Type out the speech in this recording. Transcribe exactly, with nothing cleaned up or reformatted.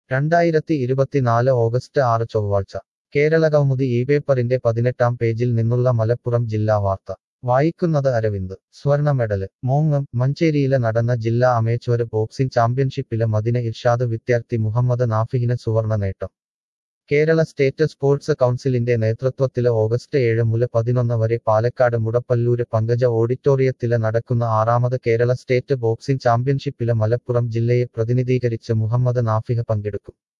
രണ്ടായിരത്തി ഇരുപത്തിനാല് ഓഗസ്റ്റ് ആറ് ചൊവ്വാഴ്ച കേരളകൗമുദി ഈ പേപ്പറിന്റെ പതിനെട്ടാം പേജിൽ നിന്നുള്ള മലപ്പുറം ജില്ലാ വാർത്ത വായിക്കുന്നത് അരവിന്ദ് സ്വർണ്ണ മെഡല് മോങ്ങം മഞ്ചേരിയില് നടന്ന ജില്ലാ അമേച്വര് ബോക്സിംഗ് ചാമ്പ്യൻഷിപ്പില് മദിന ഇർഷാദ് വിദ്യാർത്ഥി മുഹമ്മദ് നാഫിഹിന് സുവർണ്ണ നേട്ടം കേരള സ്റ്റേറ്റ് സ്പോർട്സ് കൗൺസിലിന്റെ നേതൃത്വത്തില് ഓഗസ്റ്റ് ഏഴ് മുതല് പതിനൊന്ന് വരെ പാലക്കാട് മുടപ്പല്ലൂര് പങ്കജ ഓഡിറ്റോറിയത്തില് നടക്കുന്ന ആറാമത് കേരള സ്റ്റേറ്റ് ബോക്സിംഗ് ചാമ്പ്യൻഷിപ്പില് മലപ്പുറം ജില്ലയെ പ്രതിനിധീകരിച്ച് മുഹമ്മദ് നാഫിഹ് പങ്കെടുക്കും